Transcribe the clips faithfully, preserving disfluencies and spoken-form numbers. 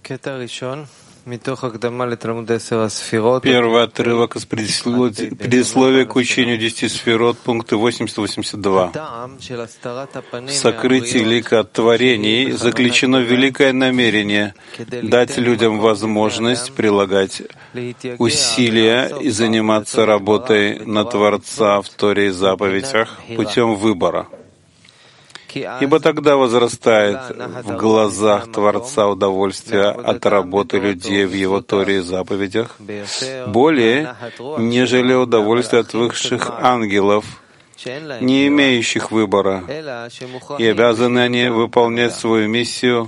Первый отрывок из предисловия к учению десяти сферот, пункты восемьдесят-восемьдесят два. В сокрытии лика творений заключено великое намерение дать людям возможность прилагать усилия и заниматься работой на Творца в Торе и заповедях путем выбора. Ибо тогда возрастает в глазах Творца удовольствие от работы людей в Его Торе и заповедях более, нежели удовольствие от высших ангелов, не имеющих выбора, и обязаны они выполнять свою миссию.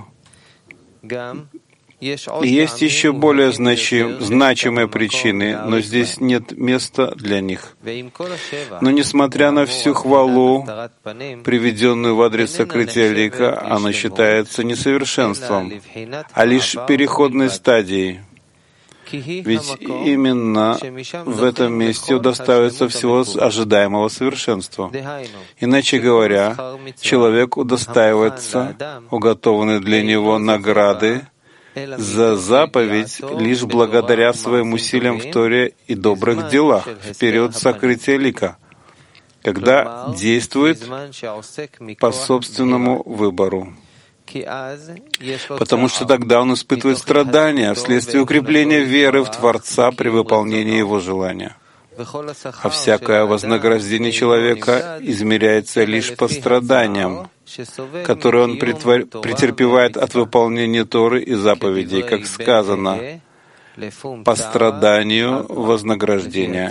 И есть еще более значим, значимые причины, но здесь нет места для них. Но несмотря на всю хвалу, приведенную в адрес сокрытия лика, оно считается несовершенством, а лишь переходной стадией. Ведь именно в этом месте удостаивается всего ожидаемого совершенства. Иначе говоря, человек удостаивается уготованной для него награды за заповедь лишь благодаря своим усилиям в Торе и добрых делах в период сокрытия лика, когда действует по собственному выбору. Потому что тогда он испытывает страдания вследствие укрепления веры в Творца при выполнении его желания. А всякое вознаграждение человека измеряется лишь по страданиям, которые он претерпевает от выполнения Торы и заповедей, как сказано, по страданию вознаграждения.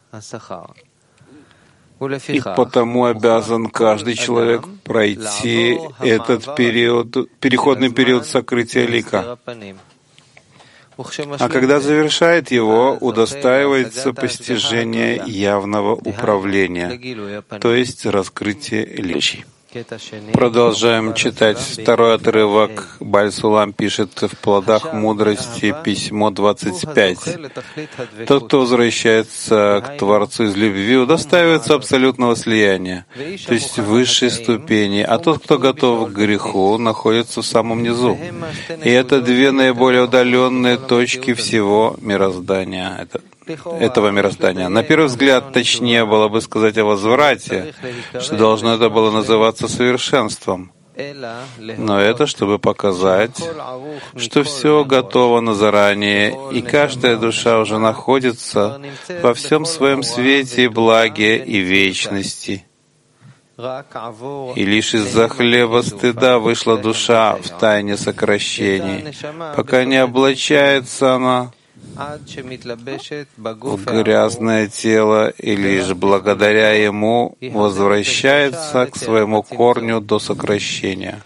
И потому обязан каждый человек пройти этот период, переходный период сокрытия лика. А когда завершает его, удостаивается постижения явного управления, то есть раскрытие личи. Продолжаем читать второй отрывок. Бааль Сулам пишет в «Плодах мудрости», письмо двадцать пять. Тот, кто возвращается к Творцу из любви, удостаивается абсолютного слияния, то есть высшей ступени, а тот, кто готов к греху, находится в самом низу. И это две наиболее удаленные точки всего мироздания. Это этого мироздания. На первый взгляд, точнее было бы сказать о возврате, что должно это было называться совершенством. Но это, чтобы показать, что все готово заранее, и каждая душа уже находится во всем своем свете и благе и вечности. И лишь из-за хлеба стыда вышла душа в тайне сокращений, пока не облачается она в грязное тело, и лишь благодаря ему возвращается к своему корню до сокращения.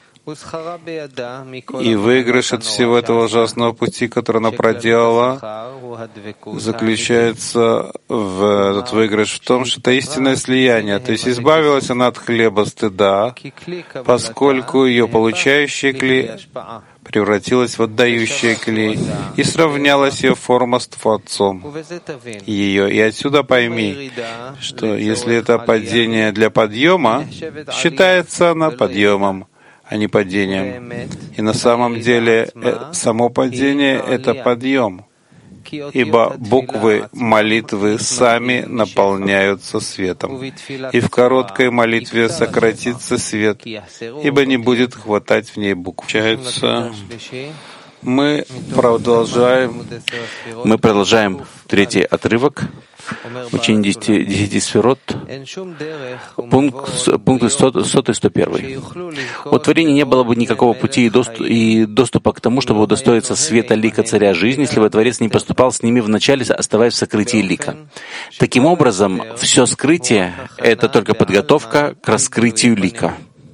И выигрыш от всего этого ужасного пути, который она проделала, заключается в этот выигрыш в том, что это истинное слияние, то есть избавилась она от хлеба стыда, поскольку ее получающий кли превратилась в отдающее кли, и сравнялась ее форма с Творцом ее. И отсюда пойми, что если это падение для подъема, считается она подъемом, а не падением. И на самом деле само падение — это подъем, ибо буквы молитвы сами наполняются светом, и в короткой молитве сократится свет, ибо не будет хватать в ней букв. Получается, мы продолжаем, мы продолжаем третий отрывок учение десяти, десяти сферот, пункт, пункты сто и сто один. У творения не было бы никакого пути и, доступ, и доступа к тому, чтобы удостоиться света лика царя жизни, если бы Творец не поступал с ними вначале, оставаясь в сокрытии лика. Таким образом, все скрытие — это только подготовка к раскрытию лика.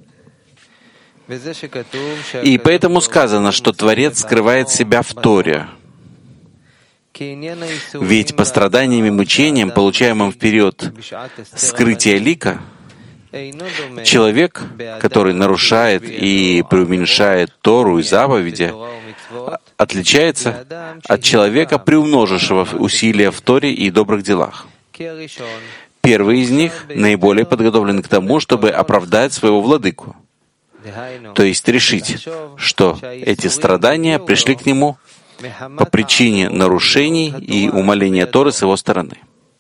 И поэтому сказано, что Творец скрывает себя в Торе. Ведь по страданиям и мучениям, получаемым в период скрытия лика, человек, который нарушает и преуменьшает Тору и заповеди, отличается от человека, приумножившего усилия в Торе и добрых делах. Первый из них наиболее подготовлен к тому, чтобы оправдать своего владыку. То есть решить, что эти страдания пришли к нему по причине нарушений и умаления Торы с его стороны.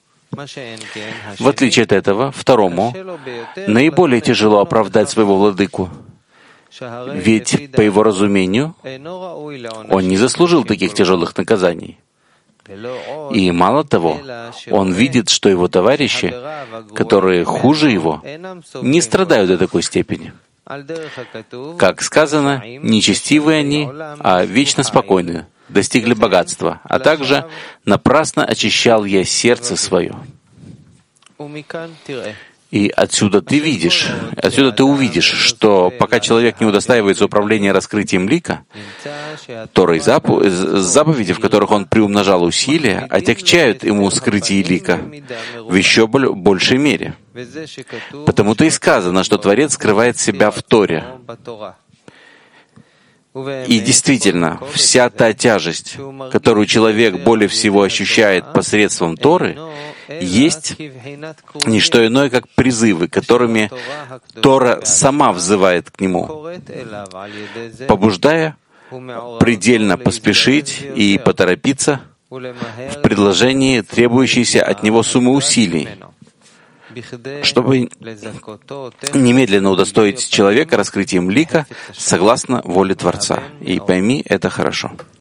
В отличие от этого, второму наиболее тяжело оправдать своего владыку, ведь, по его разумению, он не заслужил таких тяжелых наказаний. И мало того, он видит, что его товарищи, которые хуже его, не страдают до такой степени. Как сказано, нечестивые они, а вечно спокойные, достигли богатства, а также напрасно очищал я сердце свое. И отсюда ты видишь, отсюда ты увидишь, что пока человек не удостаивается управления раскрытием лика, Торой запу- заповеди, в которых он приумножал усилия, отягчают ему скрытие лика в еще большей мере. Потому-то и сказано, что Творец скрывает себя в Торе. И действительно, вся та тяжесть, которую человек более всего ощущает посредством Торы, есть не что иное, как призывы, которыми Тора сама взывает к нему, побуждая предельно поспешить и поторопиться в предложении требующейся от него суммы усилий, чтобы немедленно удостоить человека раскрытием лика согласно воле Творца. И пойми это хорошо.